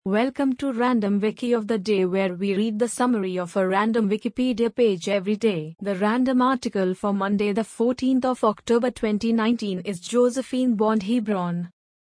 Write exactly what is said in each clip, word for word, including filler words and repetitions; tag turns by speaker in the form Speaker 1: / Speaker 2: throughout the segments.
Speaker 1: Welcome to Random Wiki of the Day, where we read the summary of a random Wikipedia page every day. The random article for Monday the fourteenth of October twenty nineteen is Josephine Bond Hebron.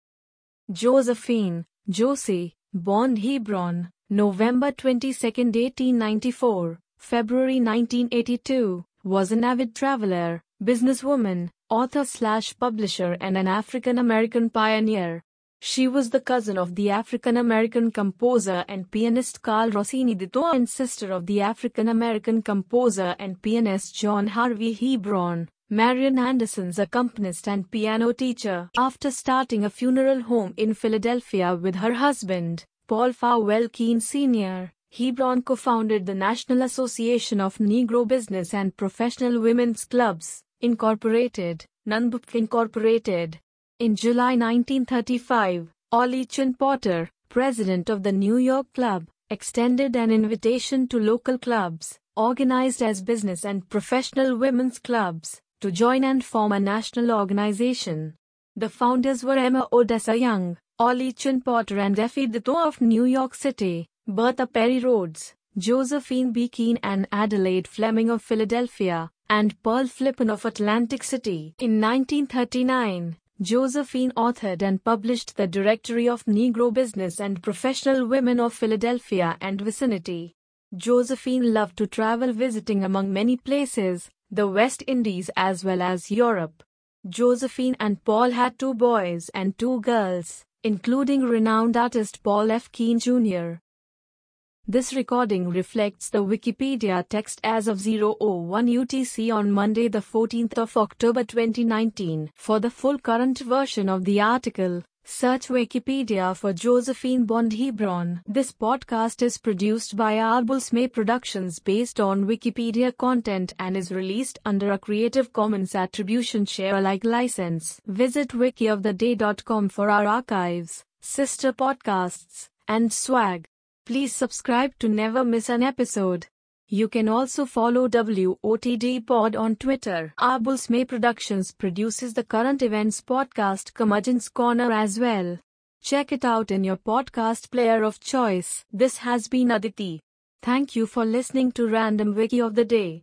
Speaker 1: Josephine, Josie, Bond Hebron, November twenty-second eighteen ninety-four, February nineteen eighty-two, was an avid traveler, businesswoman, author slash publisher and an African-American pioneer. She was the cousin of the African-American composer and pianist Carl Rossini Ditto and sister of the African-American composer and pianist John Harvey Hebron, Marian Anderson's accompanist and piano teacher. After starting a funeral home in Philadelphia with her husband, Paul Farwell Keene Senior, Hebron co-founded the National Association of Negro Business and Professional Women's Clubs, Incorporated, N B P Incorporated. In July nineteen thirty-five, Olichin Porter, president of the New York Club, extended an invitation to local clubs, organized as business and professional women's clubs, to join and form a national organization. The founders were Emma Odessa Young, Olichin Porter and Effie Ditto of New York City, Bertha Perry Rhodes, Josephine B. Keene and Adelaide Fleming of Philadelphia, and Pearl Flippen of Atlantic City. In nineteen thirty-nine, Josephine authored and published the Directory of Negro Business and Professional Women of Philadelphia and vicinity. Josephine loved to travel, visiting among many places, the West Indies as well as Europe. Josephine and Paul had two boys and two girls, including renowned artist Paul F. Keene Junior This recording reflects the Wikipedia text as of zero oh one U T C on Monday the fourteenth of October twenty nineteen. For the full current version of the article, search Wikipedia for Josephine Bond Hebron. This podcast is produced by Arbus May Productions based on Wikipedia content and is released under a Creative Commons Attribution Share Alike license. Visit wiki of the day dot com for our archives, sister podcasts, and swag. Please subscribe to never miss an episode. You can also follow W O T D Pod on Twitter. Arbus May Productions produces the current events podcast Curmudgeon's Corner as well. Check it out in your podcast player of choice. This has been Aditi. Thank you for listening to Random Wiki of the Day.